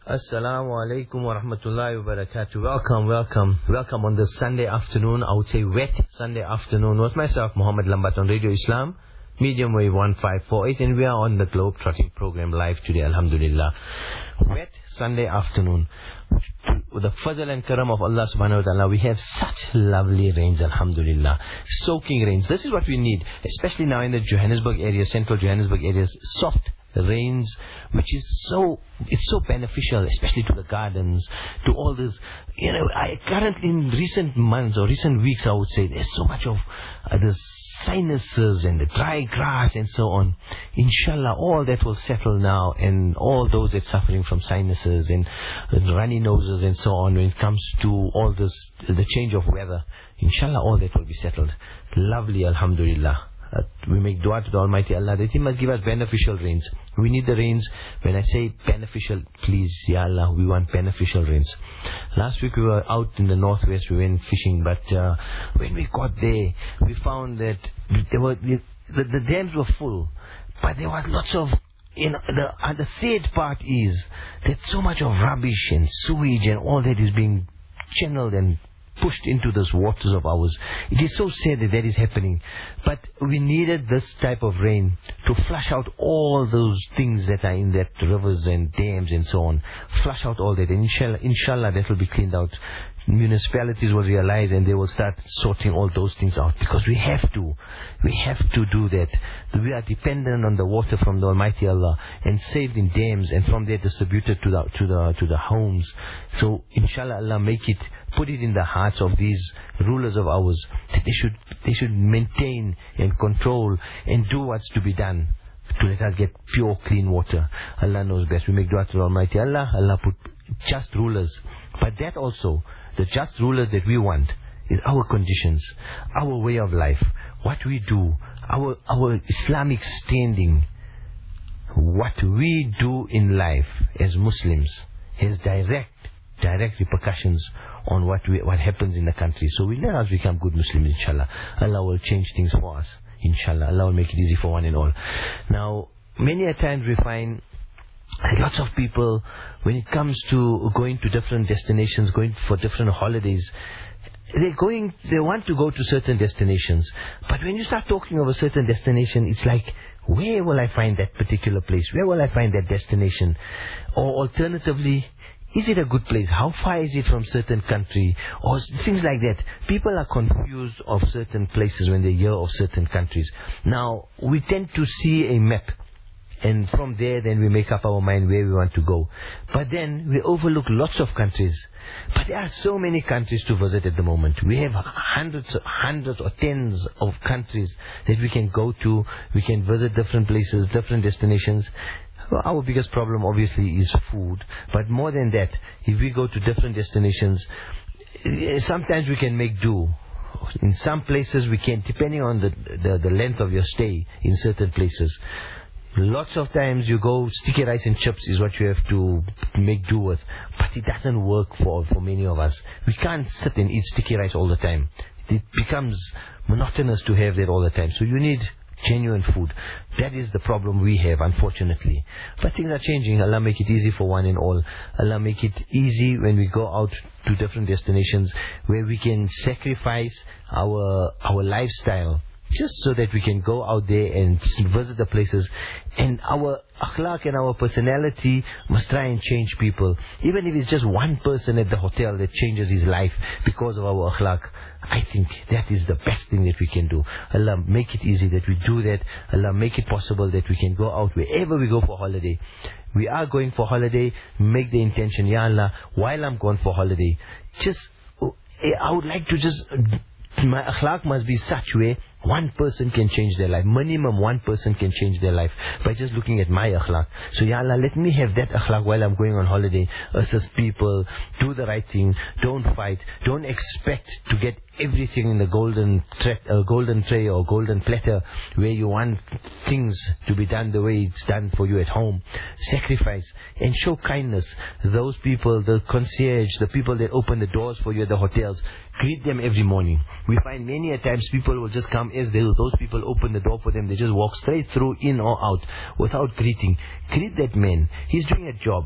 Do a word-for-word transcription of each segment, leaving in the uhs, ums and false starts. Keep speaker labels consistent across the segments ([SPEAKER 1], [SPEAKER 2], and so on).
[SPEAKER 1] Assalamu alaikum wa rahmatullahi wa barakatuh. Welcome, welcome, welcome on this Sunday afternoon. I would say wet Sunday afternoon with myself, Muhammad Lambat on Radio Islam, medium wave one five four eight, and we are on the Globe Trotting program live today, alhamdulillah. Wet Sunday afternoon. With the fadl and karam of Allah subhanahu wa ta'ala, we have such lovely rains, alhamdulillah. Soaking rains. This is what we need, especially now in the Johannesburg area, central Johannesburg areas. Soft rains, which is so, it's so beneficial, especially to the gardens, to all this. You know, I currently in recent months or recent weeks, I would say, there's so much of uh, the sinuses and the dry grass and so on. Inshallah, all that will settle now, and all those that suffering from sinuses and uh, runny noses and so on, when it comes to all this, the change of weather, inshallah, all that will be settled. Lovely, alhamdulillah. Uh, we make dua to the Almighty Allah that He must give us beneficial rains. We need the rains. When I say beneficial, please, Ya Allah, we want beneficial rains. Last week we were out in the northwest, we went fishing, but uh, when we got there, we found that there were the, the, the dams were full, but there was lots of, you know, the, uh, the sad part is that so much of rubbish and sewage and all that is being channeled and pushed into those waters of ours. It is so sad that that is happening. But we needed this type of rain to flush out all those things that are in that rivers and dams and so on. Flush out all that. And inshallah, inshallah that will be cleaned out. Municipalities will realize and they will start sorting all those things out, because we have to. We have to do that. We are dependent on the water from the Almighty Allah and saved in dams and from there distributed to the to the to the homes. So inshallah Allah make it, put it in the hearts of these rulers of ours that they should they should maintain and control and do what's to be done to let us get pure clean water. Allah knows best. We make dua to the Almighty Allah. Allah put just rulers, but that also, the just rulers that we want is our conditions, our way of life, what we do, our our Islamic standing. What we do in life as Muslims has direct, direct repercussions on what we, what happens in the country. So we let us become good Muslims, inshallah. Allah will change things for us, inshallah. Allah will make it easy for one and all. Now, many a times we find lots of people, when it comes to going to different destinations, going for different holidays, they're going, they want to go to certain destinations. But when you start talking of a certain destination, it's like, where will I find that particular place? Where will I find that destination? Or alternatively, is it a good place? How far is it from certain country? Or things like that. People are confused of certain places when they hear of certain countries. Now, we tend to see a map, and from there then we make up our mind where we want to go. But then we overlook lots of countries. But there are so many countries to visit at the moment. We have hundreds, hundreds or tens of countries that we can go to. We can visit different places, different destinations. Well, our biggest problem obviously is food. But more than that, if we go to different destinations, sometimes we can make do. In some places we can, depending on the, the, the length of your stay in certain places. Lots of times you go, sticky rice and chips is what you have to make do with. But it doesn't work for, for many of us. We can't sit and eat sticky rice all the time. It becomes monotonous to have that all the time. So you need genuine food. That is the problem we have, unfortunately. But things are changing. Allah make it easy for one and all. Allah make it easy when we go out to different destinations where we can sacrifice our our lifestyle, just so that we can go out there and visit the places. And our akhlaq and our personality must try and change people. Even if it's just one person at the hotel that changes his life because of our akhlaq, I think that is the best thing that we can do. Allah make it easy that we do that. Allah make it possible that we can go out wherever we go for holiday. We are going for holiday, make the intention, Ya Allah, while I'm going for holiday, just, I would like to just, my akhlaq must be such way one person can change their life. Minimum one person can change their life by just looking at my akhlaq. So Ya Allah, let me have that akhlaq while I'm going on holiday. Assist people, do the right thing, don't fight, don't expect to get everything in the golden tra- uh, golden tray or golden platter where you want things to be done the way it's done for you at home. Sacrifice and show kindness. Those people, the concierge, the people that open the doors for you at the hotels, greet them every morning. We find many a times people will just come as they, those people open the door for them, they just walk straight through, in or out, without greeting. Greet that man. He's doing a job.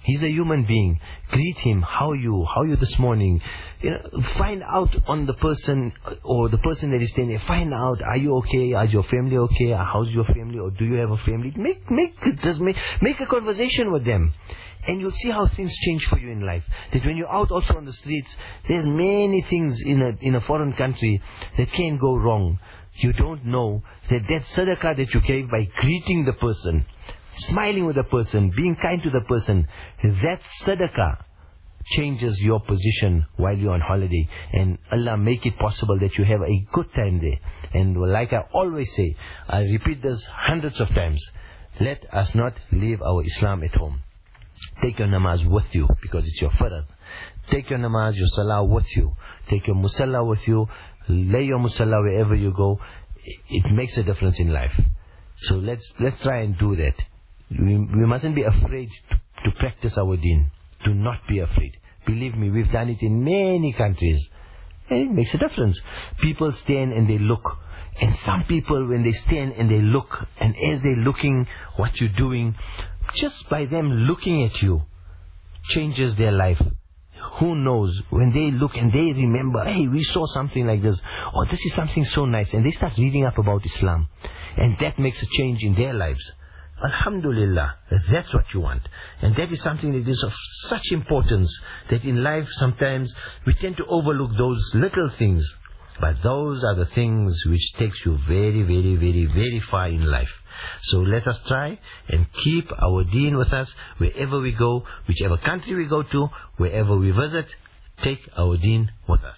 [SPEAKER 1] He's a human being. Greet him. How are you? How are you this morning? You know, find out on the person or the person that is staying there. Find out, are you okay? Is your family okay? How's your family? Or do you have a family? Make, make, just make, make a conversation with them. And you'll see how things change for you in life. That when you're out also on the streets, there's many things in a, in a foreign country that can go wrong. You don't know that that sadaqah that you gave by greeting the person, smiling with the person, being kind to the person, that sadaqah changes your position while you're on holiday. And Allah make it possible that you have a good time there. And like I always say, I repeat this hundreds of times, let us not leave our Islam at home. Take your namaz with you because it's your farad. Take your namaz, your salah with you. Take your musalla with you. Lay your musalla wherever you go. It makes a difference in life. So let's let's try and do that. We, we mustn't be afraid to, to practice our deen. Do not be afraid. Believe me, we've done it in many countries. And it makes a difference. People stand and they look. And some people, when they stand and they look, and as they're looking what you're doing, just by them looking at you, changes their life. Who knows, when they look and they remember, hey, we saw something like this, or this is something so nice, and they start reading up about Islam, and that makes a change in their lives. Alhamdulillah, that's what you want. And that is something that is of such importance, that in life sometimes we tend to overlook those little things. But those are the things which takes you very, very, very, very far in life. So let us try and keep our deen with us wherever we go, whichever country we go to, wherever we visit, take our deen with us.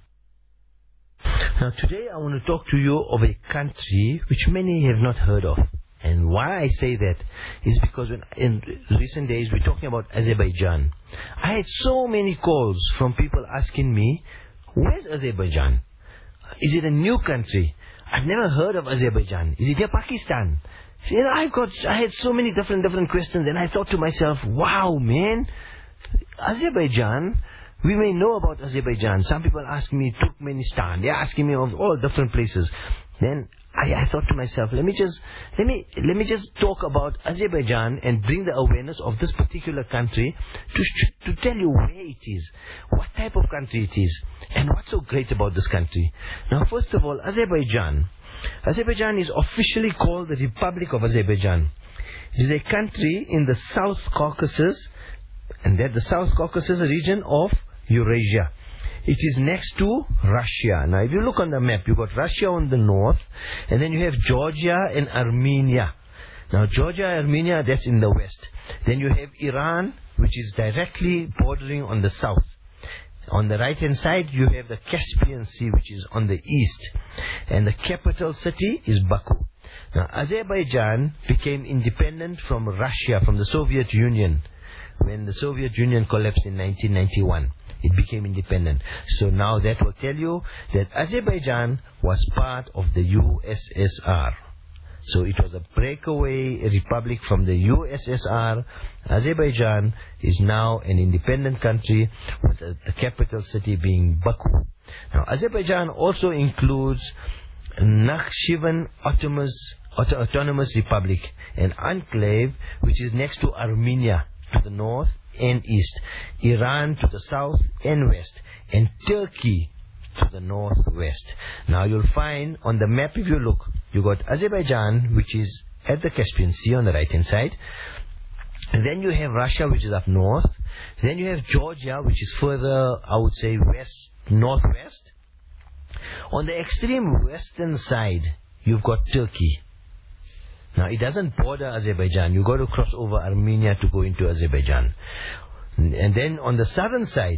[SPEAKER 1] Now today I want to talk to you of a country which many have not heard of. And why I say that is because when in recent days we're talking about Azerbaijan. I had so many calls from people asking me, where's Azerbaijan? Is it a new country? I've never heard of Azerbaijan. Is it near Pakistan? You know, I got, I had so many different, different questions, and I thought to myself, wow, man, Azerbaijan, we may know about Azerbaijan. Some people ask me Turkmenistan. They're asking me of all different places. Then I, I thought to myself, let me just, let me, let me just talk about Azerbaijan and bring the awareness of this particular country to, to tell you where it is, what type of country it is, and what's so great about this country. Now, first of all, Azerbaijan. Azerbaijan is officially called the Republic of Azerbaijan. It is a country in the South Caucasus, and that the South Caucasus region of Eurasia. It is next to Russia. Now, if you look on the map, you've got Russia on the north, and then you have Georgia and Armenia. Now, Georgia and Armenia, that's in the west. Then you have Iran, which is directly bordering on the south. On the right-hand side, you have the Caspian Sea, which is on the east. And the capital city is Baku. Now, Azerbaijan became independent from Russia, from the Soviet Union. When the Soviet Union collapsed in nineteen ninety-one, it became independent. So now that will tell you that Azerbaijan was part of the U S S R. So it was a breakaway republic from the U S S R. Azerbaijan is now an independent country with the capital city being Baku. Now, Azerbaijan also includes Nakhchivan Autonomous, Autonomous Republic, an enclave which is next to Armenia to the north and east, Iran to the south and west, and Turkey to the northwest. Now you'll find on the map, if you look, you got Azerbaijan, which is at the Caspian Sea on the right hand side. And then you have Russia, which is up north. Then you have Georgia, which is further, I would say, west, northwest. On the extreme western side, you've got Turkey. Now, it doesn't border Azerbaijan. You've got to cross over Armenia to go into Azerbaijan. And then on the southern side,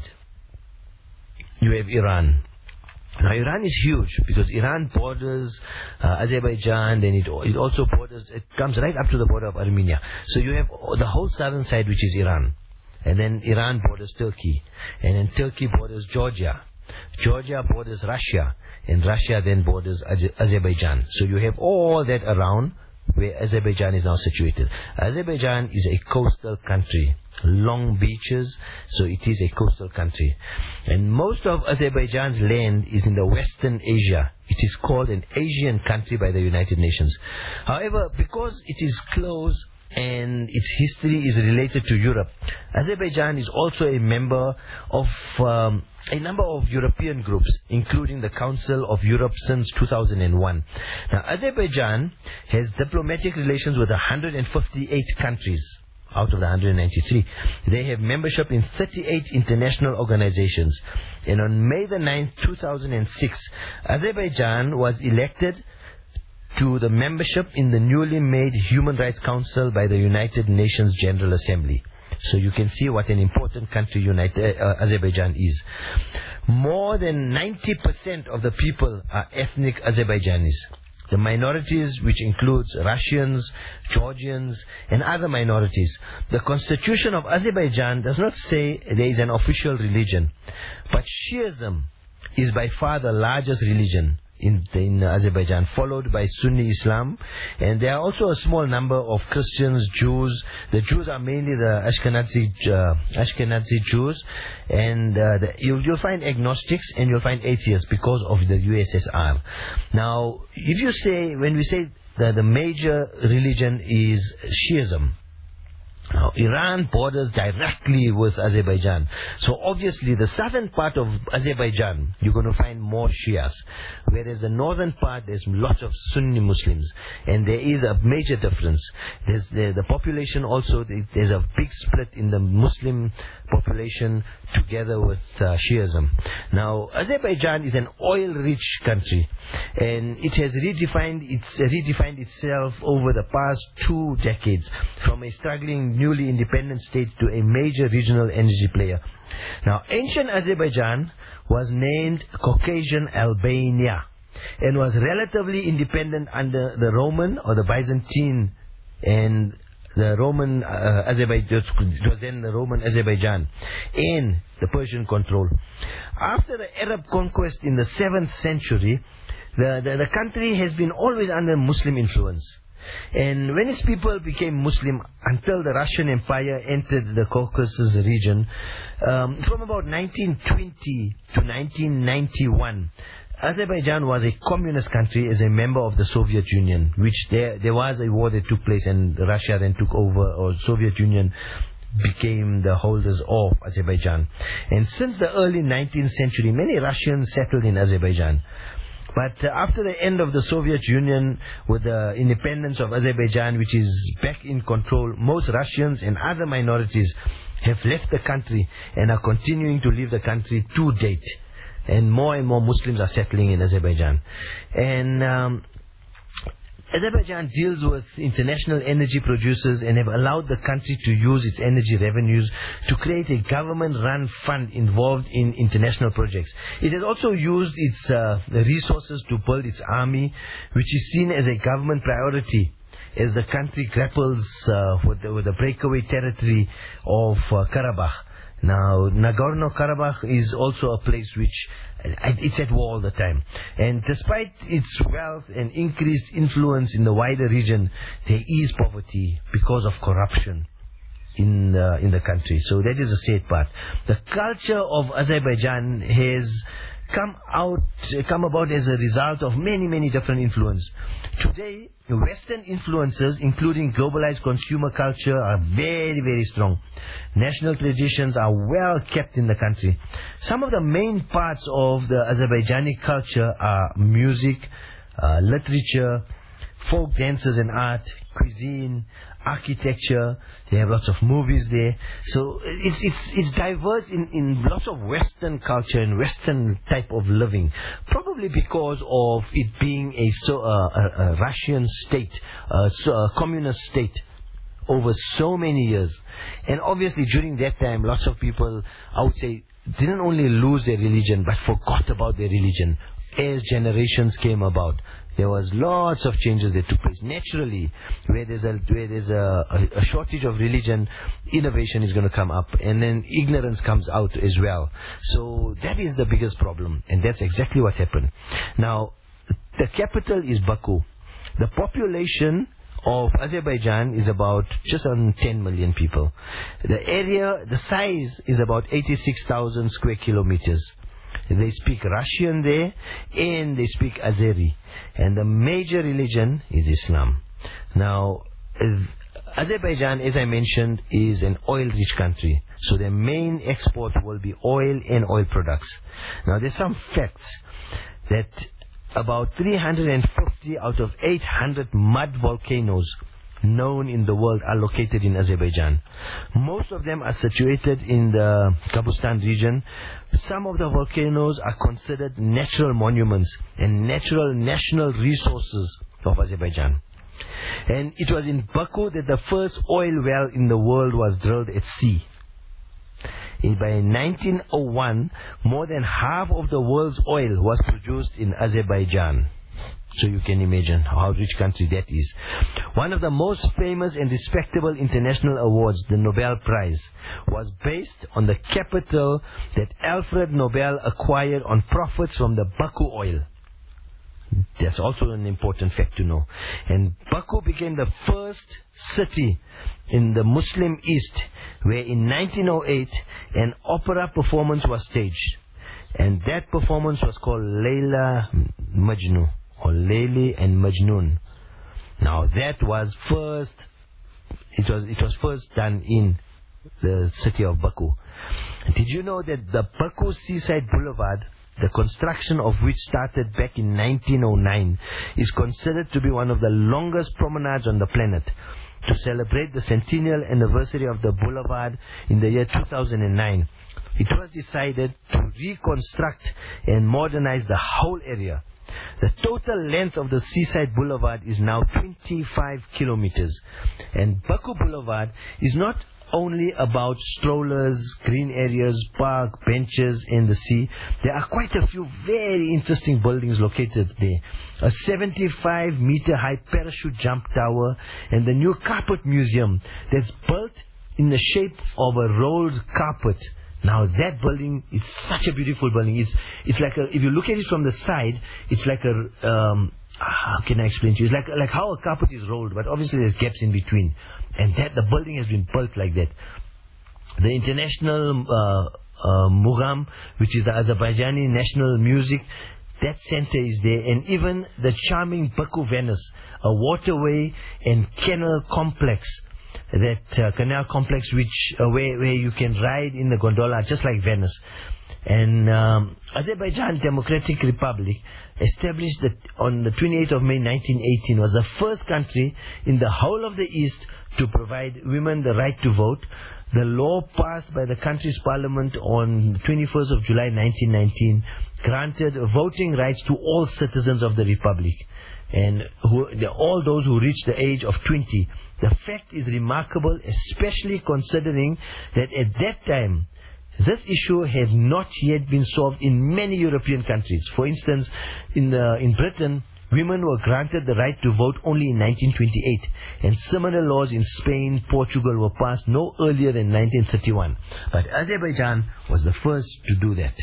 [SPEAKER 1] you have Iran. Now, Iran is huge because Iran borders uh, Azerbaijan, then it, it also borders, it comes right up to the border of Armenia. So you have the whole southern side, which is Iran. And then Iran borders Turkey. And then Turkey borders Georgia. Georgia borders Russia. And Russia then borders Azerbaijan. So you have all that around where Azerbaijan is now situated. Azerbaijan is a coastal country, long beaches, so it is a coastal country. And most of Azerbaijan's land is in the Western Asia. It is called an Asian country by the United Nations. However, because it is close and its history is related to Europe. Azerbaijan is also a member of um, a number of European groups, including the Council of Europe since two thousand one. Now, Azerbaijan has diplomatic relations with one hundred fifty-eight countries out of the one hundred ninety-three. They have membership in thirty-eight international organizations. And on May the ninth, two thousand six, Azerbaijan was elected to the membership in the newly made Human Rights Council by the United Nations General Assembly. So you can see what an important country United, uh, Azerbaijan is. More than ninety percent of the people are ethnic Azerbaijanis. The minorities, which includes Russians, Georgians, and other minorities. The constitution of Azerbaijan does not say there is an official religion, but Shiism is by far the largest religion in, in Azerbaijan, followed by Sunni Islam, and there are also a small number of Christians, Jews. The Jews are mainly the Ashkenazi uh, Ashkenazi Jews, and uh, the, you, you'll find agnostics and you'll find atheists because of the U S S R. Now, if you say, when we say that the major religion is Shiism, now, Iran borders directly with Azerbaijan. So obviously the southern part of Azerbaijan, you're going to find more Shias. Whereas the northern part, there's lots of Sunni Muslims. And there is a major difference. There's the, the population also, there's a big split in the Muslim population together with uh, Shiism. Now, Azerbaijan is an oil-rich country. And it has redefined, it's, redefined itself over the past two decades from a struggling newly independent state to a major regional energy player. Now, ancient Azerbaijan was named Caucasian Albania and was relatively independent under the Roman or the Byzantine and the Roman uh, Azerbaijan. It was then the Roman Azerbaijan and the Persian control. After the Arab conquest in the seventh century, the, the, the country has been always under Muslim influence. And when its people became Muslim until the Russian Empire entered the Caucasus region, um, from about nineteen twenty to nineteen ninety-one, Azerbaijan was a communist country as a member of the Soviet Union, which there, there was a war that took place and Russia then took over, or Soviet Union became the holders of Azerbaijan. And since the early nineteenth century, many Russians settled in Azerbaijan. But uh, after the end of the Soviet Union, with the independence of Azerbaijan, which is back in control, most Russians and other minorities have left the country and are continuing to leave the country to date. And more and more Muslims are settling in Azerbaijan. And um, Azerbaijan deals with international energy producers and have allowed the country to use its energy revenues to create a government-run fund involved in international projects. It has also used its uh, resources to build its army, which is seen as a government priority as the country grapples uh, with, the, with the breakaway territory of uh, Karabakh. Now, Nagorno-Karabakh is also a place which it's at war all the time. And despite its wealth and increased influence in the wider region, there is poverty because of corruption in uh, in the country. So that is the sad part. The culture of Azerbaijan has come out, come about as a result of many, many different influences. Today, Western influences, including globalized consumer culture, are very, very strong. National traditions are well kept in the country. Some of the main parts of the Azerbaijani culture are music, uh, literature, folk dances and art, cuisine, architecture. They have lots of movies there. So it's it's it's diverse in, in lots of Western culture and Western type of living. Probably because of it being a so uh, a, a Russian state, uh, so a communist state over so many years. And obviously during that time, lots of people, I would say, didn't only lose their religion but forgot about their religion as generations came about. There was lots of changes that took place naturally. Where there's a where there's a, a, a shortage of religion, innovation is going to come up, and then ignorance comes out as well. So that is the biggest problem, and that's exactly what happened. Now, the capital is Baku. The population of Azerbaijan is about just on ten million people. The area, the size is about eighty-six thousand square kilometers. They speak Russian there, and they speak Azeri. And the major religion is Islam. Now, Azerbaijan, as I mentioned, is an oil-rich country. So their main export will be oil and oil products. Now, there's some facts that about three hundred fifty out of eight hundred mud volcanoes known in the world are located in Azerbaijan. Most of them are situated in the Kabustan region. Some of the volcanoes are considered natural monuments and natural national resources of Azerbaijan. And it was in Baku that the first oil well in the world was drilled at sea. By nineteen oh one, more than half of the world's oil was produced in Azerbaijan. So you can imagine how rich country that is. One of the most famous and respectable international awards, the Nobel Prize, was based on the capital that Alfred Nobel acquired on profits from the Baku oil. That's also an important fact to know. And Baku became the first city in the Muslim East where in nineteen oh eight an opera performance was staged. And that performance was called Layla Majnun, or Layli and Majnun. Now that was first, it was, it was first done in the city of Baku. Did you know that the Baku Seaside Boulevard, the construction of which started back in nineteen oh nine, is considered to be one of the longest promenades on the planet? To celebrate the centennial anniversary of the boulevard in the year two thousand nine, it was decided to reconstruct and modernize the whole area. The total length of the Seaside Boulevard is now twenty-five kilometers. And Baku Boulevard is not only about strollers, green areas, park, benches, and the sea. There are quite a few very interesting buildings located there. A seventy-five meter high parachute jump tower and the new carpet museum that's built in the shape of a rolled carpet. Now that building is such a beautiful building. It's, it's like a, if you look at it from the side, it's like a, um, how can I explain to you? It's like, like how a carpet is rolled, but obviously there's gaps in between. And that the building has been built like that. The International uh, uh, Mugham, which is the Azerbaijani national music, that center is there. And even the charming Baku Venice, a waterway and canal complex, that uh, canal complex which uh, where, where you can ride in the gondola just like Venice. And um, Azerbaijan Democratic Republic, established that on the twenty-eighth of May nineteen eighteen, was the first country in the whole of the East to provide women the right to vote. The law passed by the country's parliament on the twenty-first of July nineteen nineteen granted voting rights to all citizens of the Republic, and who, all those who reached the age of twenty. The fact is remarkable, especially considering that at that time this issue had not yet been solved in many European countries. For instance, in the, in Britain, women were granted the right to vote only in nineteen twenty-eight, and similar laws in Spain, Portugal were passed no earlier than nineteen thirty-one. But Azerbaijan was the first to do that.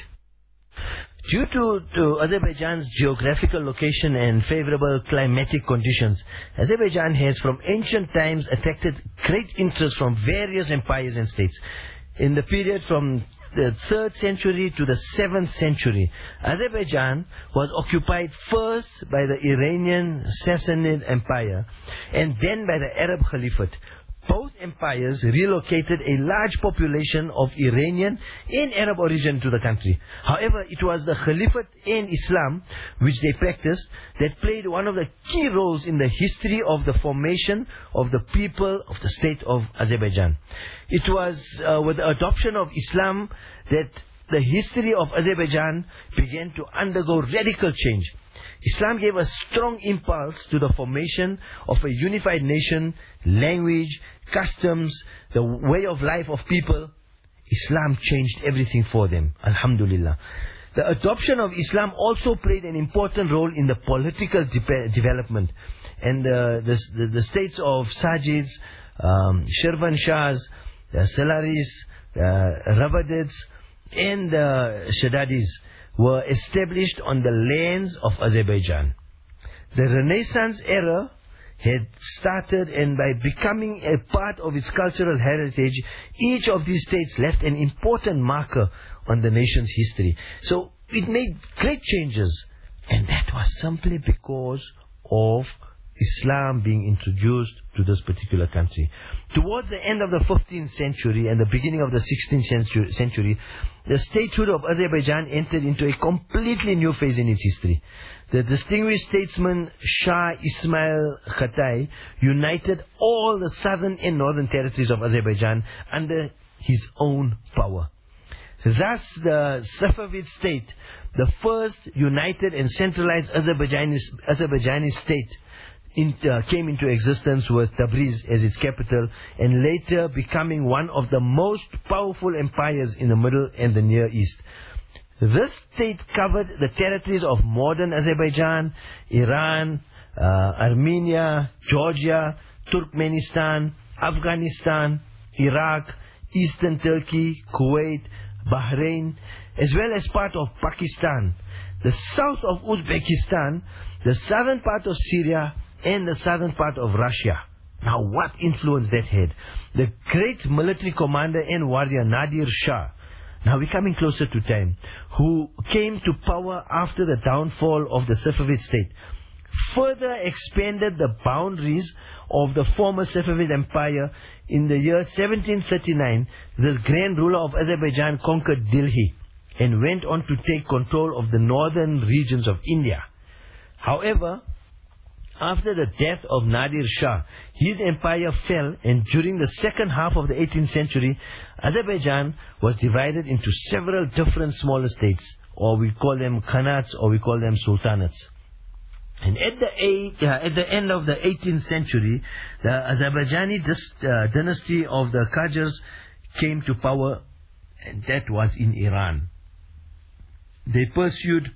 [SPEAKER 1] Due to, to Azerbaijan's geographical location and favorable climatic conditions, Azerbaijan has from ancient times attracted great interest from various empires and states. In the period from the third century to the seventh century, Azerbaijan was occupied first by the Iranian Sassanid Empire and then by the Arab Caliphate. Both empires relocated a large population of Iranian and Arab origin to the country. However, it was the Caliphate and Islam, which they practiced, that played one of the key roles in the history of the formation of the people of the state of Azerbaijan. It was uh, with the adoption of Islam that the history of Azerbaijan began to undergo radical change. Islam gave a strong impulse to the formation of a unified nation, language, customs, the way of life of people. Islam changed everything for them. Alhamdulillah. The adoption of Islam also played an important role in the political de- development. And uh, the, the, the states of Sajids, um, Shirvanshahs, the Salaris, uh, Rabadids, and the uh, Shaddadis were established on the lands of Azerbaijan. The Renaissance era had started, and by becoming a part of its cultural heritage, each of these states left an important marker on the nation's history. So it made great changes, and that was simply because of Islam being introduced to this particular country. Towards the end of the fifteenth century and the beginning of the sixteenth century, the statehood of Azerbaijan entered into a completely new phase in its history. The distinguished statesman Shah Ismail Khatai united all the southern and northern territories of Azerbaijan under his own power. Thus, the Safavid state, the first united and centralized Azerbaijani, Azerbaijani state, in, uh, came into existence with Tabriz as its capital, and later becoming one of the most powerful empires in the Middle and the Near East. This state covered the territories of modern Azerbaijan, Iran, uh, Armenia, Georgia, Turkmenistan, Afghanistan, Iraq, Eastern Turkey, Kuwait, Bahrain, as well as part of Pakistan, the south of Uzbekistan, the southern part of Syria, and the southern part of Russia. Now, what influence that had? The great military commander and warrior Nadir Shah, now we're coming closer to time, who came to power after the downfall of the Safavid state, further expanded the boundaries of the former Safavid Empire. In the year seventeen thirty-nine, this grand ruler of Azerbaijan conquered Delhi and went on to take control of the northern regions of India. However, after the death of Nadir Shah, his empire fell, and during the second half of the eighteenth century, Azerbaijan was divided into several different smaller states, or we call them khanats, or we call them sultanates. And at the, eight, uh, at the end of the eighteenth century, the Azerbaijani dis, uh, dynasty of the Qajars came to power, and that was in Iran. They pursued,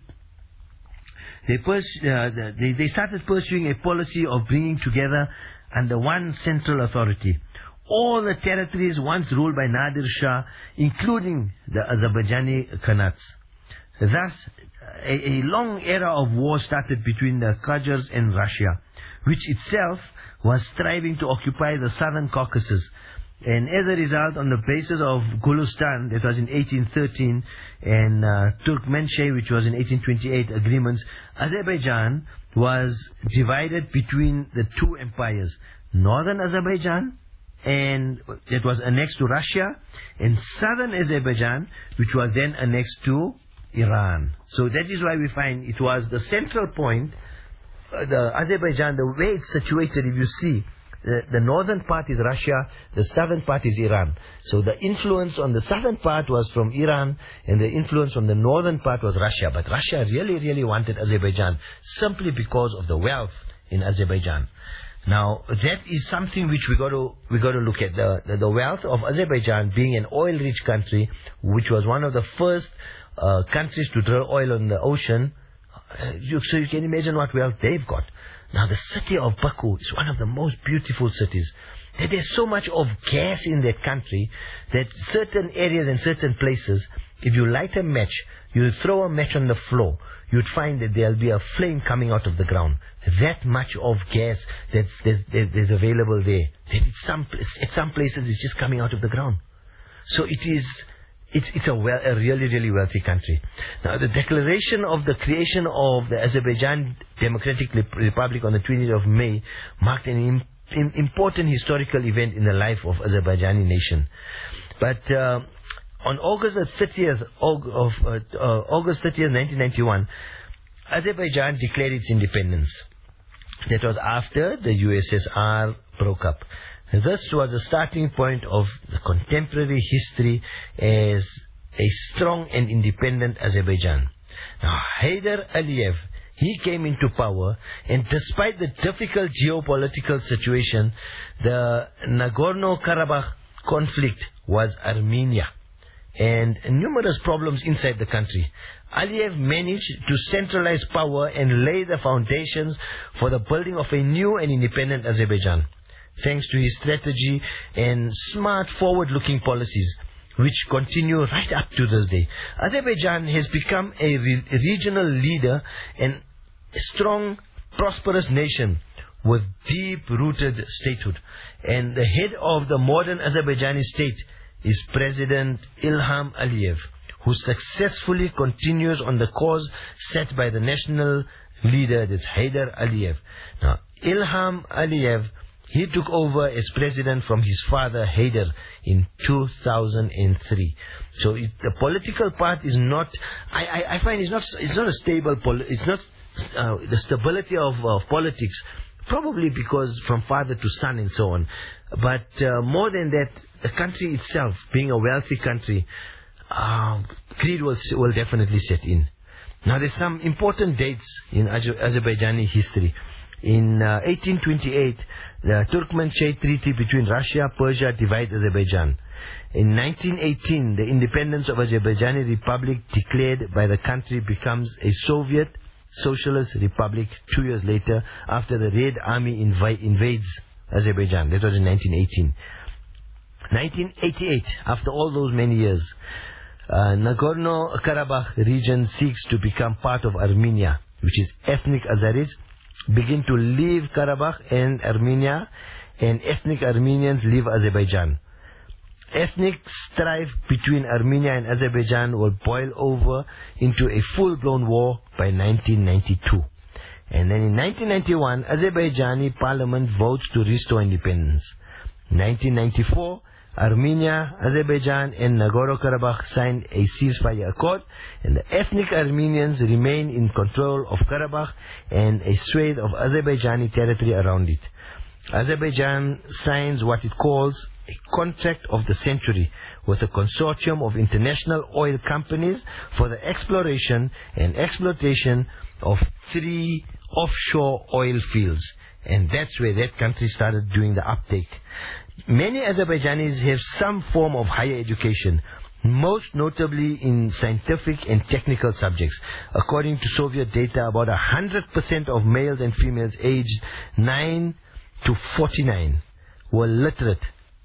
[SPEAKER 1] they, pers uh, they, they started pursuing a policy of bringing together under one central authority all the territories once ruled by Nadir Shah, including the Azerbaijani Khanats. Thus, a, a long era of war started between the Qajars and Russia, which itself was striving to occupy the southern Caucasus. And as a result, on the basis of Gulistan, that was in eighteen thirteen, and uh, Turkmenchai, which was in eighteen twenty-eight agreements, Azerbaijan was divided between the two empires, northern Azerbaijan, and that was annexed to Russia, and southern Azerbaijan, which was then annexed to Iran. So that is why we find it was the central point, uh, the Azerbaijan, the way it's situated, if you see, the, the northern part is Russia, the southern part is Iran. So the influence on the southern part was from Iran, and the influence on the northern part was Russia. But Russia really, really wanted Azerbaijan, simply because of the wealth in Azerbaijan. Now, that is something which we got to we got to look at, the, the the wealth of Azerbaijan being an oil-rich country, which was one of the first uh, countries to drill oil on the ocean. Uh, you, so you can imagine what wealth they've got. Now, the city of Baku is one of the most beautiful cities. There's so much of gas in that country that certain areas and certain places, if you light a match, you throw a match on the floor, you'd find that there'll be a flame coming out of the ground. That much of gas that's, that's, that's available there. That it's some, at some places it's just coming out of the ground. So it is, it's, it's a, well, a really, really wealthy country. Now, the declaration of the creation of the Azerbaijan Democratic Republic on the twentieth of May marked an im important historical event in the life of Azerbaijani nation. But uh, on August thirtieth of uh, uh, August thirtieth, nineteen ninety-one, Azerbaijan declared its independence. That was after the U S S R broke up. This was a starting point of the contemporary history as a strong and independent Azerbaijan. Now, Heydar Aliyev, he came into power, and despite the difficult geopolitical situation, the Nagorno-Karabakh conflict was Armenia, and numerous problems inside the country. Aliyev managed to centralize power and lay the foundations for the building of a new and independent Azerbaijan, thanks to his strategy and smart forward-looking policies, which continue right up to this day. Azerbaijan has become a re regional leader and a strong, prosperous nation with deep-rooted statehood. And the head of the modern Azerbaijani state is President Ilham Aliyev, who successfully continues on the course set by the national leader, that's Heydar Aliyev. Now, Ilham Aliyev, he took over as president from his father Haider in two thousand three. So it, the political part is not, I, I, I find it's not, it's not a stable, poli it's not uh, the stability of uh, politics, probably because from father to son and so on. But uh, more than that, the country itself, being a wealthy country, uh, greed will, will definitely set in. Now there's some important dates in Azerbaijani history. In uh, eighteen twenty-eight, the Turkmenchay Treaty between Russia, Persia divides Azerbaijan. In nineteen eighteen, the independence of Azerbaijani Republic declared by the country becomes a Soviet Socialist Republic two years later after the Red Army inv invades Azerbaijan. That was in nineteen eighteen. nineteen eighty-eight, after all those many years, uh, Nagorno-Karabakh region seeks to become part of Armenia, which is ethnic Azeris, begin to leave Karabakh and Armenia, and ethnic Armenians leave Azerbaijan. Ethnic strife between Armenia and Azerbaijan will boil over into a full-blown war by nineteen ninety-two. And then in nineteen ninety-one, Azerbaijani parliament votes to restore independence. nineteen ninety-four, Armenia, Azerbaijan and Nagorno-Karabakh signed a ceasefire accord, and the ethnic Armenians remain in control of Karabakh and a swathe of Azerbaijani territory around it. Azerbaijan signs what it calls a contract of the century with a consortium of international oil companies for the exploration and exploitation of three offshore oil fields. And that's where that country started doing the uptake. Many Azerbaijanis have some form of higher education, most notably in scientific and technical subjects. According to Soviet data, about one hundred percent of males and females aged nine to forty-nine were literate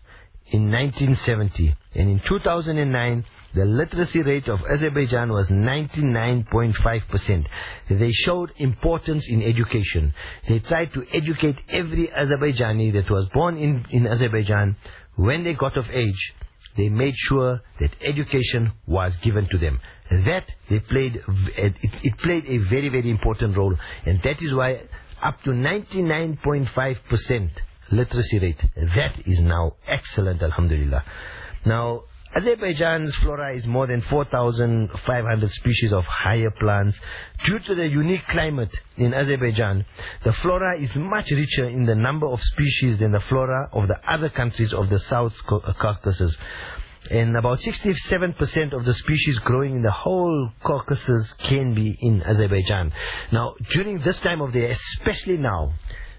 [SPEAKER 1] in nineteen seventy. And in two thousand nine, the literacy rate of Azerbaijan was ninety-nine point five percent. They showed importance in education. They tried to educate every Azerbaijani that was born in, in Azerbaijan. When they got of age, they made sure that education was given to them. That they played, it, it played a very, very important role. And that is why up to ninety-nine point five percent literacy rate, that is now excellent, alhamdulillah. Now, Azerbaijan's flora is more than four thousand five hundred species of higher plants. Due to the unique climate in Azerbaijan, the flora is much richer in the number of species than the flora of the other countries of the South Caucasus. And about sixty-seven percent of the species growing in the whole Caucasus can be in Azerbaijan. Now, during this time of the year, especially now,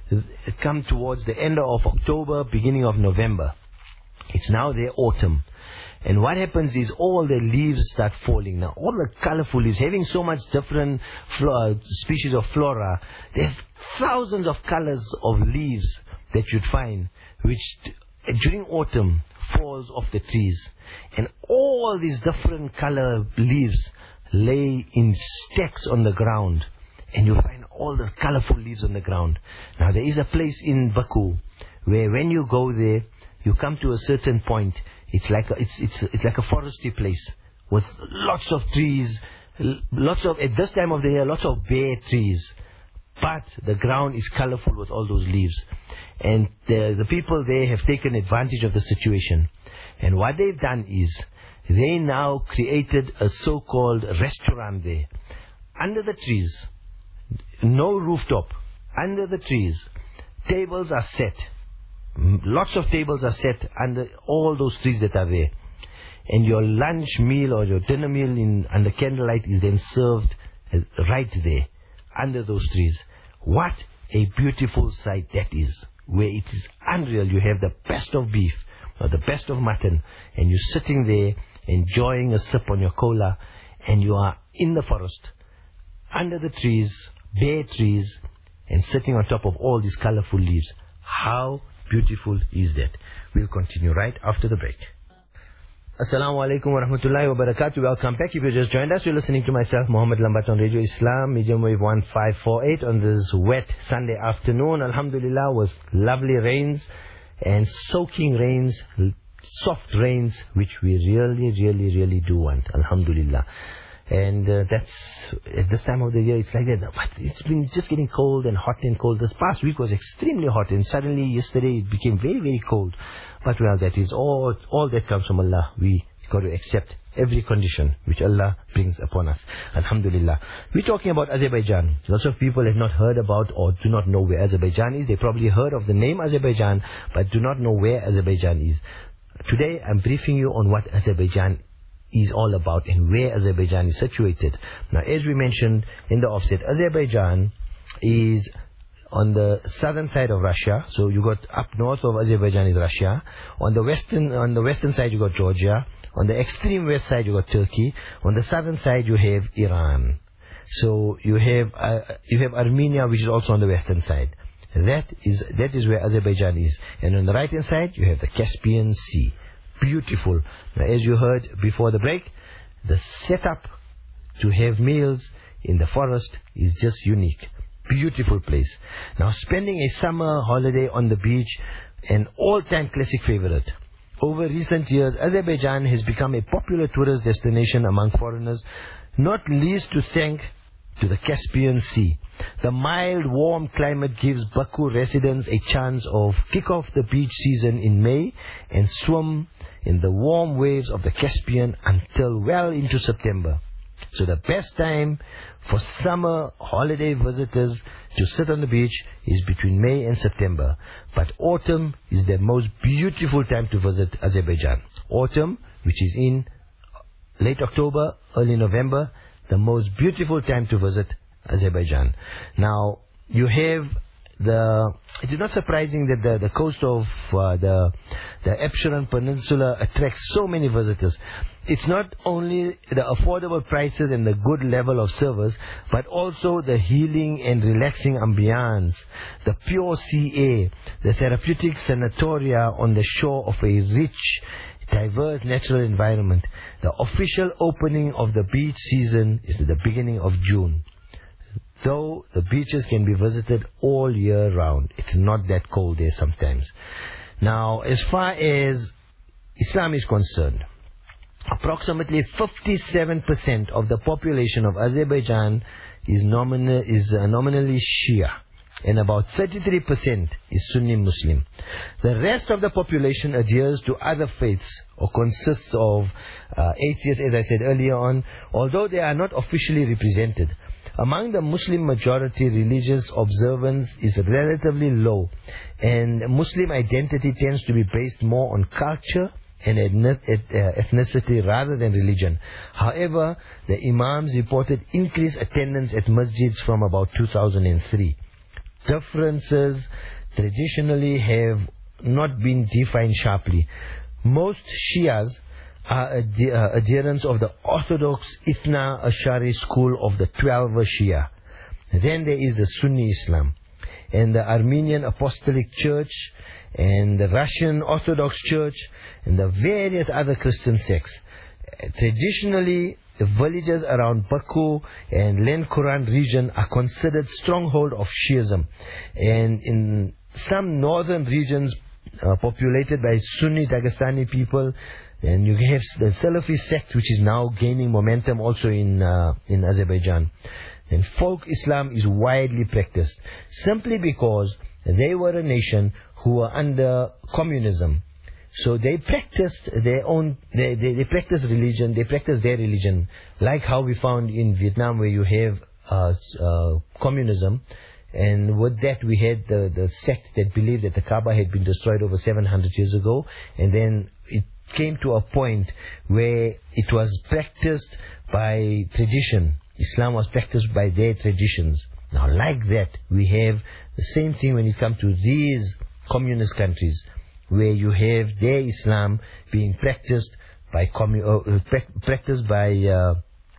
[SPEAKER 1] come towards the end of October, beginning of November, it's now their autumn. And what happens is all the leaves start falling. Now, all the colorful leaves, having so much different flora, species of flora, there's thousands of colors of leaves that you'd find, which during autumn falls off the trees. And all these different color leaves lay in stacks on the ground. And you find all the colorful leaves on the ground. Now, there is a place in Baku where when you go there, you come to a certain point. It's like a, it's it's it's like a foresty place with lots of trees, lots of at this time of the year, lots of bare trees, but the ground is colorful with all those leaves, and the the people there have taken advantage of the situation, and what they've done is they now created a so-called restaurant there, under the trees, no rooftop, under the trees, tables are set. Lots of tables are set under all those trees that are there. And your lunch meal or your dinner meal in under candlelight is then served right there, under those trees. What a beautiful sight that is, where it is unreal. You have the best of beef or the best of mutton, and you're sitting there enjoying a sip on your cola, and you are in the forest, under the trees, bare trees, and sitting on top of all these colorful leaves. How beautiful is that? We'll continue right after the break. Assalamu alaikum wa rahmatullahi wa barakatuh. Welcome back. If you just joined us, you're listening to myself, Mohammed Lambat, on Radio Islam, medium wave one five four eight on this wet Sunday afternoon. Alhamdulillah, with lovely rains and soaking rains, soft rains, which we really, really, really do want. Alhamdulillah. And uh, that's, at this time of the year, it's like that. But it's been just getting cold and hot and cold. This past week was extremely hot, and suddenly yesterday it became very, very cold. But well, that is all, all that comes from Allah. We got to accept every condition which Allah brings upon us. Alhamdulillah. We're talking about Azerbaijan. Lots of people have not heard about or do not know where Azerbaijan is. They probably heard of the name Azerbaijan, but do not know where Azerbaijan is. Today I'm briefing you on what Azerbaijan is all about and where Azerbaijan is situated. Now, as we mentioned in the offset, Azerbaijan is on the southern side of Russia. So you got up north of Azerbaijan is Russia. On the western, on the western side you got Georgia. On the extreme west side you got Turkey. On the southern side you have Iran. So you have uh, you have Armenia, which is also on the western side. That is that is where Azerbaijan is. And on the right hand side you have the Caspian Sea. Beautiful. Now, as you heard before the break, the setup to have meals in the forest is just unique. Beautiful place. Now, spending a summer holiday on the beach, an all-time classic favorite. Over recent years, Azerbaijan has become a popular tourist destination among foreigners, not least to thank to the Caspian Sea. The mild, warm climate gives Baku residents a chance of kick off the beach season in May and swim in the warm waves of the Caspian until well into September. So the best time for summer holiday visitors to sit on the beach is between May and September. But autumn is the most beautiful time to visit Azerbaijan. Autumn, which is in late October, early November, the most beautiful time to visit Azerbaijan. Now, you have the, it is not surprising that the, the coast of uh, the, the Absheron Peninsula attracts so many visitors. It's not only the affordable prices and the good level of service, but also the healing and relaxing ambience, the pure sea air, the therapeutic sanatoria on the shore of a rich, diverse natural environment. The official opening of the beach season is at the beginning of June. Though the beaches can be visited all year round. It's not that cold there sometimes. Now, as far as Islam is concerned, approximately fifty-seven percent of the population of Azerbaijan is, nominal, is uh, nominally Shia, and about thirty-three percent is Sunni Muslim. The rest of the population adheres to other faiths or consists of uh, atheists, as I said earlier on, although they are not officially represented. Among the Muslim majority, religious observance is relatively low, and Muslim identity tends to be based more on culture and ethnicity rather than religion. However, the Imams reported increased attendance at masjids from about two thousand three. Differences traditionally have not been defined sharply. Most Shias are adherents of the Orthodox Ithna Ashari school of the Twelver Shia. Then there is the Sunni Islam, and the Armenian Apostolic Church, and the Russian Orthodox Church, and the various other Christian sects. Traditionally, the villages around Baku and Lenkuran region are considered stronghold of Shiism, and in some northern regions uh, populated by Sunni Dagestani people, and you have the Salafi sect, which is now gaining momentum also in uh, in Azerbaijan. And folk Islam is widely practiced simply because they were a nation who were under communism. So they practiced their own, they, they, they practiced religion, they practiced their religion, like how we found in Vietnam, where you have uh, uh, communism. And with that we had the, the sect that believed that the Kaaba had been destroyed over seven hundred years ago, and then it came to a point where it was practiced by tradition. Islam was practiced by their traditions. Now, like that, we have the same thing when it comes to these communist countries, where you have their Islam being practiced by commu- uh, practiced by uh,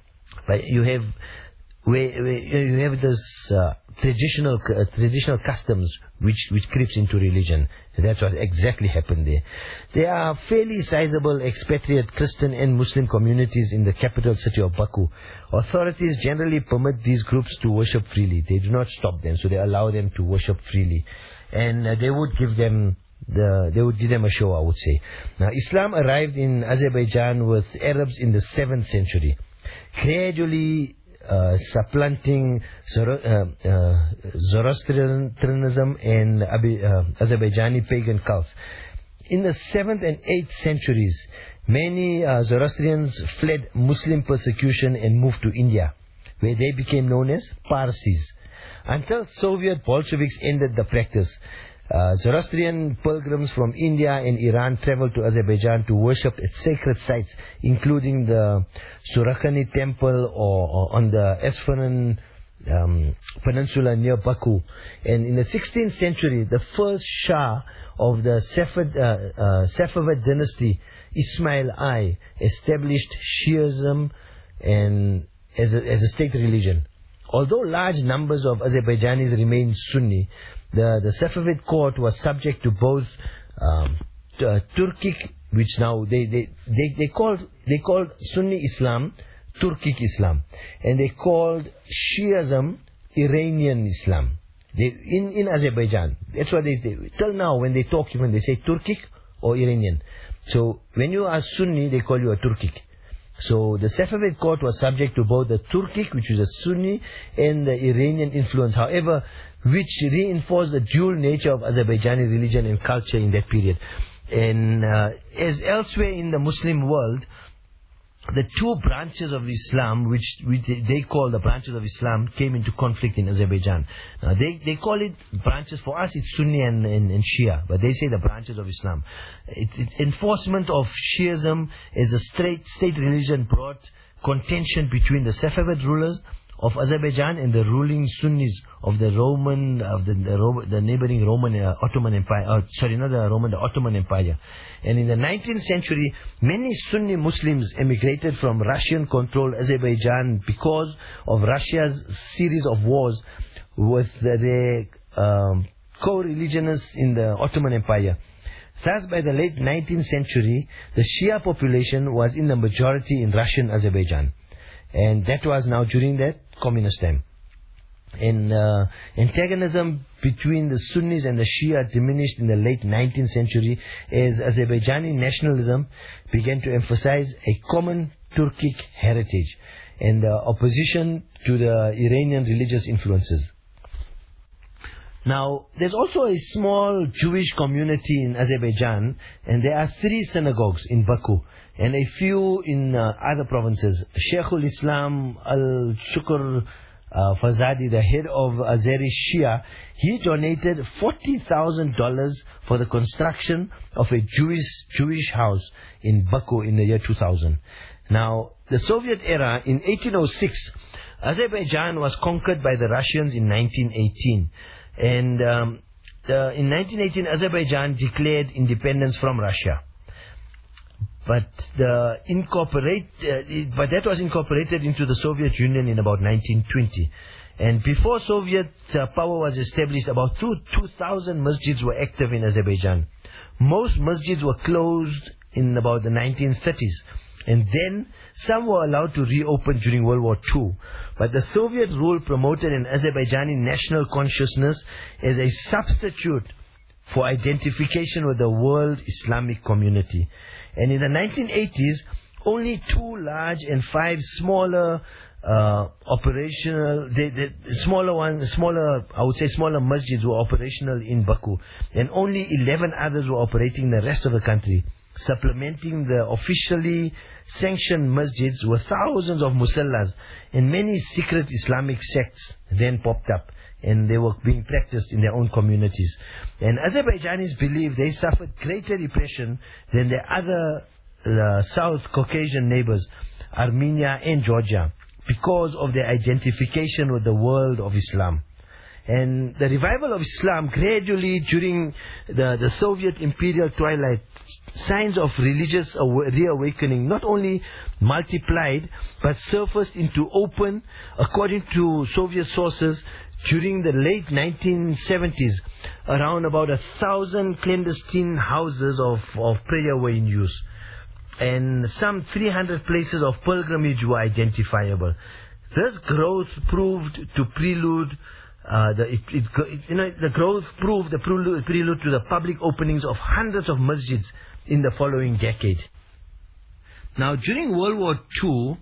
[SPEAKER 1] by you have where, where you have this uh, traditional uh, traditional customs which which creeps into religion. That's what exactly happened there. There are fairly sizable expatriate Christian and Muslim communities in the capital city of Baku. Authorities generally permit these groups to worship freely. They do not stop them, so they allow them to worship freely, and uh, they would give them the they would give them a show, I would say. Now, Islam arrived in Azerbaijan with Arabs in the seventh century. gradually uh, supplanting Zoro, uh, uh, Zoroastrianism and Abi, uh, Azerbaijani pagan cults. In the seventh and eighth centuries, many uh, Zoroastrians fled Muslim persecution and moved to India, where they became known as Parsis. Until Soviet Bolsheviks ended the practice, uh, Zoroastrian pilgrims from India and Iran traveled to Azerbaijan to worship at sacred sites, including the Surakhani temple or, or on the Esfahan um, peninsula near Baku. And in the sixteenth century, the first Shah of the Safavid, uh, uh, Safavid dynasty, Ismail I, established Shiism and as a, as a state religion. Although large numbers of Azerbaijanis remained Sunni, the, the Safavid court was subject to both um, uh, Turkic, which now they, they, they, they called they called Sunni Islam Turkic Islam, and they called Shiism Iranian Islam. They, in, in Azerbaijan, that's what they say. Till now, when they talk, even they say Turkic or Iranian. So when you are Sunni, they call you a Turkic. So the Safavid court was subject to both the Turkic, which is a Sunni, and the Iranian influence, however, which reinforced the dual nature of Azerbaijani religion and culture in that period. And uh, as elsewhere in the Muslim world, the two branches of Islam, which, which they call the branches of Islam, came into conflict in Azerbaijan. Now they, they call it branches. For us it's Sunni and, and, and Shia, but they say the branches of Islam. It, it, enforcement of Shiism as a state, state religion brought contention between the Safavid rulers of Azerbaijan and the ruling Sunnis of the Roman, of the the, the neighboring Roman uh, Ottoman Empire. Uh, sorry, not the Roman, the Ottoman Empire. And in the nineteenth century, many Sunni Muslims emigrated from Russian-controlled Azerbaijan because of Russia's series of wars with their um, co-religionists in the Ottoman Empire. Thus, by the late nineteenth century, the Shia population was in the majority in Russian Azerbaijan. And that was now during that communist time. And uh, antagonism between the Sunnis and the Shia diminished in the late nineteenth century as Azerbaijani nationalism began to emphasize a common Turkic heritage and the opposition to the Iranian religious influences. Now, there's also a small Jewish community in Azerbaijan, and there are three synagogues in Baku and a few in uh, other provinces. Sheikhul Islam al-Shukr uh, Fazadi, the head of Azeri Shia, he donated forty thousand dollars for the construction of a Jewish Jewish house in Baku in the year two thousand. Now, the Soviet era, in eighteen oh six, Azerbaijan was conquered by the Russians in nineteen eighteen. And um, the, in nineteen eighteen, Azerbaijan declared independence from Russia. But the incorporate, uh, it, but that was incorporated into the Soviet Union in about nineteen twenty. And before Soviet uh, power was established, about two thousand masjids were active in Azerbaijan. Most masjids were closed in about the nineteen thirties. And then some were allowed to reopen during World War Two. But the Soviet rule promoted an Azerbaijani national consciousness as a substitute for identification with the world Islamic community. And in the nineteen eighties, only two large and five smaller uh, operational, the, the smaller ones, smaller, I would say smaller masjids were operational in Baku. And only eleven others were operating in the rest of the country, supplementing the officially sanctioned masjids with thousands of musallas. And many secret Islamic sects then popped up, and they were being practiced in their own communities. And Azerbaijanis believe they suffered greater repression than their other uh, South Caucasian neighbors, Armenia and Georgia, because of their identification with the world of Islam. And the revival of Islam gradually during the, the Soviet imperial twilight, signs of religious reawakening not only multiplied but surfaced into open, according to Soviet sources, during the late nineteen seventies. Around about a thousand clandestine houses of, of prayer were in use, and some three hundred places of pilgrimage were identifiable. This growth proved to prelude Uh, the, it, it, you know, the growth proved the prelude, prelude to the public openings of hundreds of masjids in the following decade. Now, during World War Two,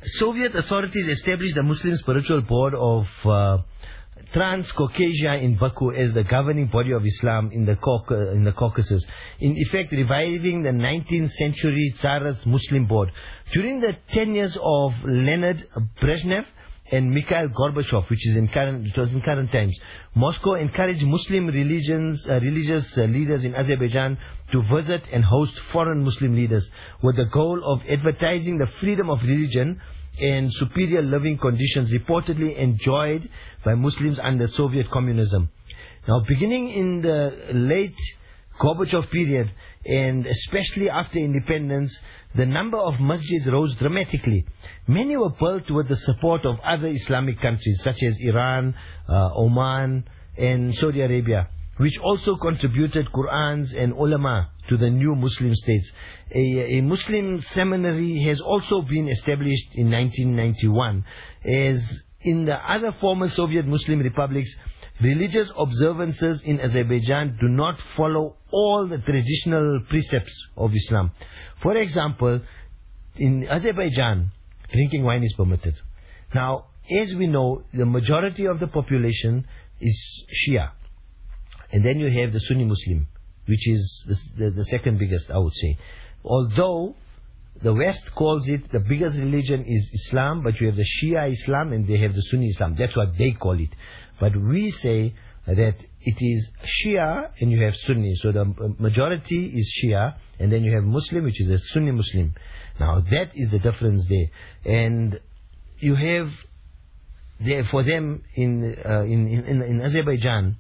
[SPEAKER 1] Soviet authorities established the Muslim Spiritual Board of uh, Transcaucasia in Baku as the governing body of Islam in the, Cauc- in the Caucasus, in effect reviving the nineteenth century Tsarist Muslim Board. During the tenures of Leonid Brezhnev and Mikhail Gorbachev, which is in current, it was in current times, Moscow encouraged Muslim religions, uh, religious uh, leaders in Azerbaijan to visit and host foreign Muslim leaders with the goal of advertising the freedom of religion and superior living conditions reportedly enjoyed by Muslims under Soviet communism. Now, beginning in the late Gorbachev period, and especially after independence, the number of masjids rose dramatically. Many were built with the support of other Islamic countries such as Iran, uh, Oman and Saudi Arabia, which also contributed Qur'ans and ulama to the new Muslim states. A, a Muslim seminary has also been established in nineteen ninety-one. As in the other former Soviet Muslim republics, religious observances in Azerbaijan do not follow all the traditional precepts of Islam. For example, in Azerbaijan, drinking wine is permitted. Now, as we know, the majority of the population is Shia. And then you have the Sunni Muslim, which is the, the, the second biggest, I would say. Although the West calls it the biggest religion is Islam, but you have the Shia Islam and they have the Sunni Islam. That's what they call it. But we say that it is Shia and you have Sunni. So the majority is Shia and then you have Muslim, which is a Sunni Muslim. Now that is the difference there. And you have there for them in, uh, in, in, in Azerbaijan,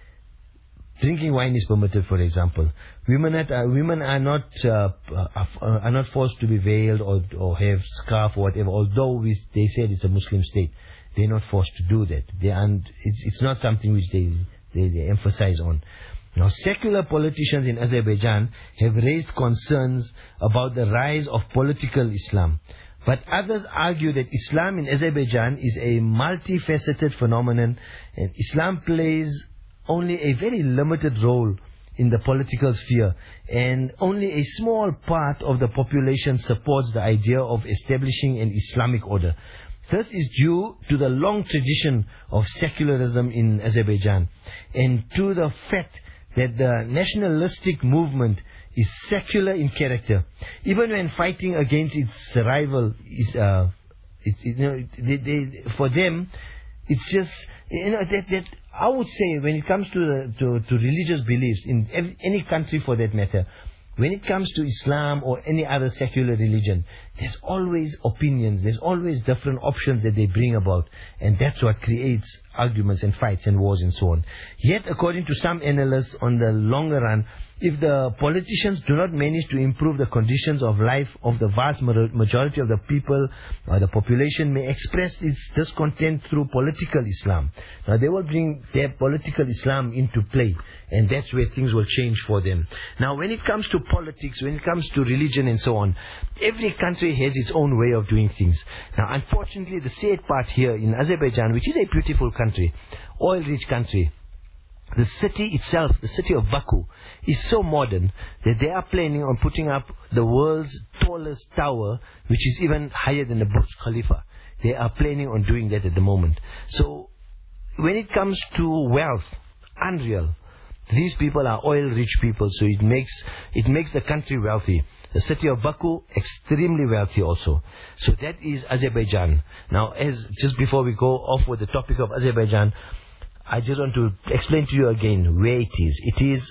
[SPEAKER 1] drinking wine is permitted, for example. Women, at, uh, women are not uh, uh, are not forced to be veiled or, or have scarf or whatever, although we, they said it's a Muslim state. They're not forced to do that. They are, it's, it's not something which they, they, they emphasize on. Now, secular politicians in Azerbaijan have raised concerns about the rise of political Islam. But others argue that Islam in Azerbaijan is a multifaceted phenomenon and Islam plays only a very limited role in the political sphere, and only a small part of the population supports the idea of establishing an Islamic order. This is due to the long tradition of secularism in Azerbaijan and to the fact that the nationalistic movement is secular in character. Even when fighting against its rival, is, uh, it, you know, they, they, for them, it's just, you know, that, that I would say when it comes to, the, to, to religious beliefs, in every, any country for that matter, when it comes to Islam or any other secular religion, there's always opinions, there's always different options that they bring about, and that's what creates arguments and fights and wars and so on. Yet, according to some analysts, on the longer run, if the politicians do not manage to improve the conditions of life of the vast majority of the people, or the population may express its discontent through political Islam. Now they will bring their political Islam into play, and that's where things will change for them. Now when it comes to politics, when it comes to religion and so on, every country has its own way of doing things. Now unfortunately the sad part here in Azerbaijan, which is a beautiful country, oil-rich country, the city itself, the city of Baku, is so modern that they are planning on putting up the world's tallest tower, which is even higher than the Burj Khalifa. They are planning on doing that at the moment. So, when it comes to wealth, unreal. These people are oil-rich people, so it makes it makes the country wealthy. The city of Baku, extremely wealthy also. So that is Azerbaijan. Now, as just before we go off with the topic of Azerbaijan, I just want to explain to you again where it is. It is,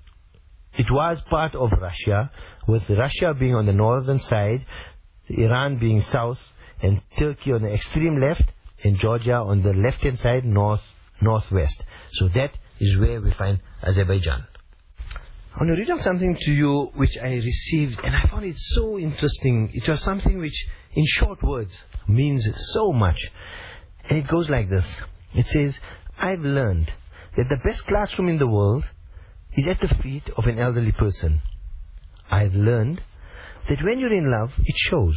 [SPEAKER 1] it was part of Russia, with Russia being on the northern side, Iran being south, and Turkey on the extreme left, and Georgia on the left-hand side, north, northwest. So that is where we find Azerbaijan. I want to read out something to you which I received, and I found it so interesting. It was something which, in short words, means so much. And it goes like this. It says, I've learned that the best classroom in the world is at the feet of an elderly person. I've learned that when you're in love, it shows.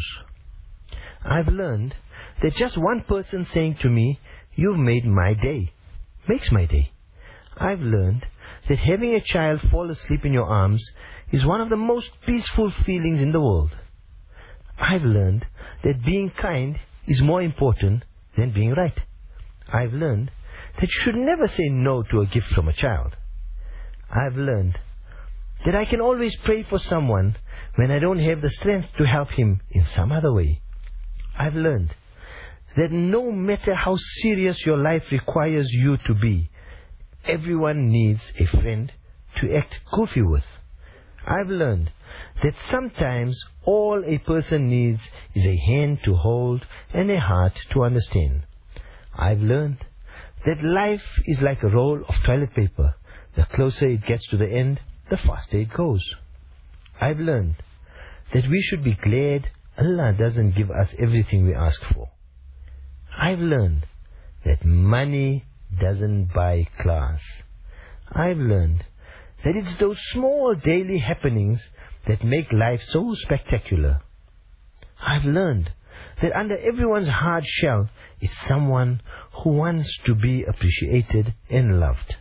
[SPEAKER 1] I've learned that just one person saying to me, you've made my day, makes my day. I've learned that having a child fall asleep in your arms is one of the most peaceful feelings in the world. I've learned that being kind is more important than being right. I've learned that you should never say no to a gift from a child. I've learned that I can always pray for someone when I don't have the strength to help him in some other way. I've learned that no matter how serious your life requires you to be, everyone needs a friend to act goofy with. I've learned that sometimes all a person needs is a hand to hold and a heart to understand. I've learned that life is like a roll of toilet paper. The closer it gets to the end, the faster it goes. I've learned that we should be glad Allah doesn't give us everything we ask for. I've learned that money doesn't buy class. I've learned that it's those small daily happenings that make life so spectacular. I've learned that under everyone's hard shell is someone who wants to be appreciated and loved.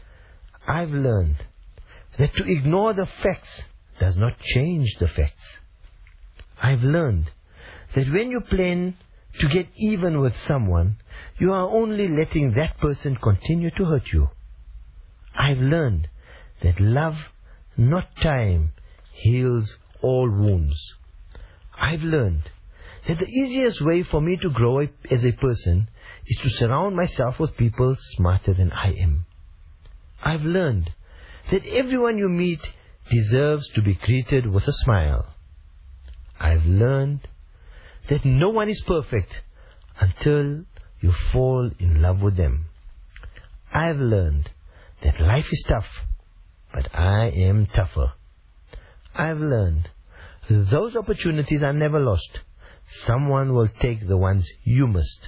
[SPEAKER 1] I've learned that to ignore the facts does not change the facts. I've learned that when you plan to get even with someone, you are only letting that person continue to hurt you. I've learned that love, not time, heals all wounds. I've learned that the easiest way for me to grow as a person is to surround myself with people smarter than I am. I've learned that everyone you meet deserves to be greeted with a smile. I've learned that no one is perfect until you fall in love with them. I've learned that life is tough, but I am tougher. I've learned those opportunities are never lost. Someone will take the ones you missed.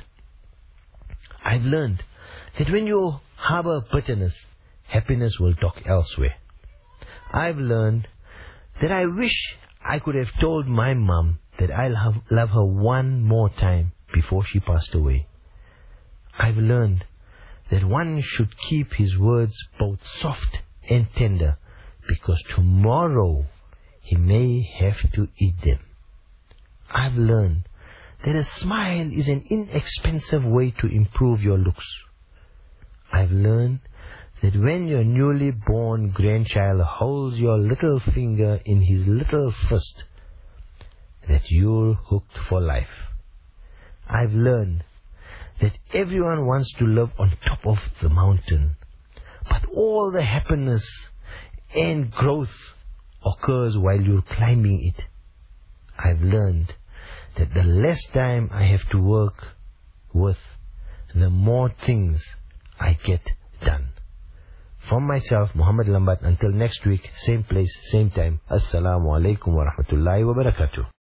[SPEAKER 1] I've learned that when you harbor bitterness, happiness will dock elsewhere. I've learned that I wish I could have told my mom that I love, love her one more time before she passed away. I've learned that one should keep his words both soft and tender, because tomorrow he may have to eat them. I've learned that a smile is an inexpensive way to improve your looks. I've learned that when your newly born grandchild holds your little finger in his little fist, that you're hooked for life. I've learned that everyone wants to live on top of the mountain, but all the happiness and growth occurs while you're climbing it. I've learned that the less time I have to work with, the more things I get done. From myself, Muhammad Lambat, until next week, same place, same time. Assalamu alaikum wa rahmatullahi wa barakatuh.